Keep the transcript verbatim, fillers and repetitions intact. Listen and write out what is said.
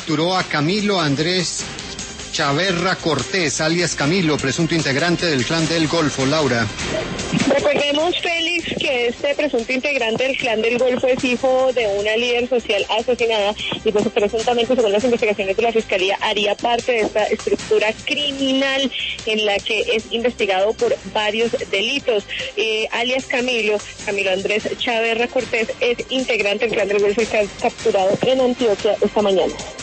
capturó a Camilo Andrés Chaverra Cortés, alias Camilo, presunto integrante del Clan del Golfo. Laura. Recordemos, Félix, que este presunto integrante del Clan del Golfo es hijo de una líder social asesinada y pues presuntamente, según las investigaciones de la Fiscalía, haría parte de esta estructura criminal en la que es investigado por varios delitos. Eh, alias Camilo, Camilo Andrés Chaverra Cortés, es integrante del Clan del Golfo y fue capturado en Antioquia esta mañana.